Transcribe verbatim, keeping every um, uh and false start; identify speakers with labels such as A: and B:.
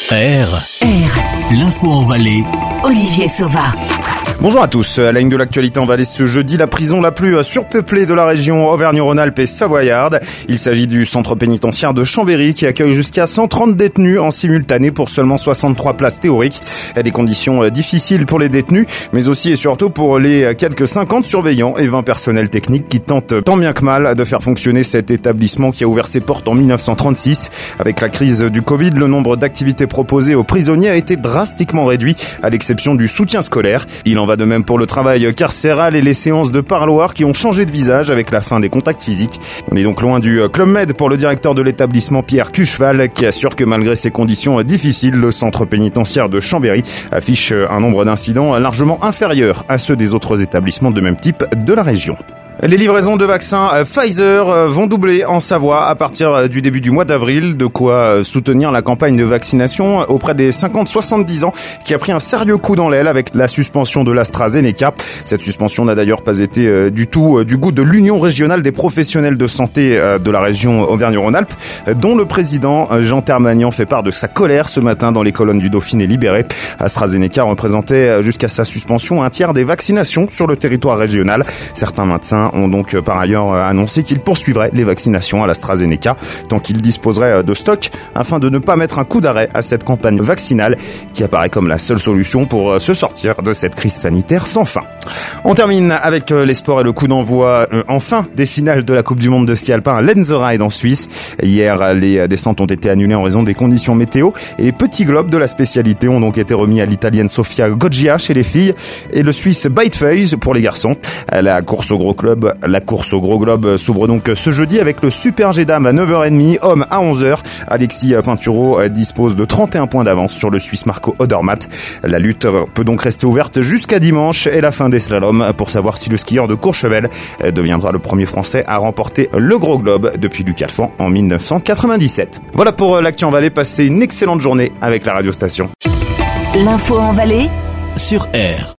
A: R.
B: R.
A: L'info en Valais.
B: Olivier Sauva.
C: Bonjour à tous. À la ligne de l'actualité en Valais ce jeudi, la prison la plus surpeuplée de la région Auvergne-Rhône-Alpes et savoyarde. Il s'agit du centre pénitentiaire de Chambéry qui accueille jusqu'à cent trente détenus en simultané pour seulement soixante-trois places théoriques. Des conditions difficiles pour les détenus, mais aussi et surtout pour les quelques cinquante surveillants et vingt personnels techniques qui tentent tant bien que mal de faire fonctionner cet établissement qui a ouvert ses portes en mille neuf cent trente-six. Avec la crise du Covid, le nombre d'activités proposées aux prisonniers a été drastiquement réduit, à l'exception du soutien scolaire. Il en va de même pour le travail carcéral et les séances de parloir qui ont changé de visage avec la fin des contacts physiques. On est donc loin du Club Med pour le directeur de l'établissement Pierre Cucheval qui assure que malgré ces conditions difficiles, le centre pénitentiaire de Chambéry affiche un nombre d'incidents largement inférieur à ceux des autres établissements de même type de la région. Les livraisons de vaccins Pfizer vont doubler en Savoie à partir du début du mois d'avril, de quoi soutenir la campagne de vaccination auprès des cinquante soixante-dix ans qui a pris un sérieux coup dans l'aile avec la suspension de l'AstraZeneca. Cette suspension n'a d'ailleurs pas été du tout du goût de l'Union régionale des professionnels de santé de la région Auvergne-Rhône-Alpes, dont le président Jean Termagnan fait part de sa colère ce matin dans les colonnes du Dauphiné libéré. AstraZeneca représentait jusqu'à sa suspension un tiers des vaccinations sur le territoire régional. Certains médecins ont donc par ailleurs annoncé qu'ils poursuivraient les vaccinations à l'AstraZeneca tant qu'ils disposeraient de stock afin de ne pas mettre un coup d'arrêt à cette campagne vaccinale qui apparaît comme la seule solution pour se sortir de cette crise sanitaire sans fin. On termine avec les sports et le coup d'envoi euh, enfin des finales de la Coupe du Monde de ski alpin à Lenzerheide en Suisse. Hier, les descentes ont été annulées en raison des conditions météo et les petits globes de la spécialité ont donc été remis à l'italienne Sofia Goggia chez les filles et le suisse Beitfeuille pour les garçons. La course au gros club La course au gros globe s'ouvre donc ce jeudi avec le Super G dames à neuf heures trente, homme à onze heures. Alexis Pinturo dispose de trente et un points d'avance sur le Suisse Marco Odermatt. La lutte peut donc rester ouverte jusqu'à dimanche et la fin des slaloms pour savoir si le skieur de Courchevel deviendra le premier Français à remporter le gros globe depuis Luc Alphand en mille neuf cent quatre-vingt-dix-sept. Voilà pour l'actu en Valais. Passez une excellente journée avec la radio station.
B: L'info en Valais
A: Sur R.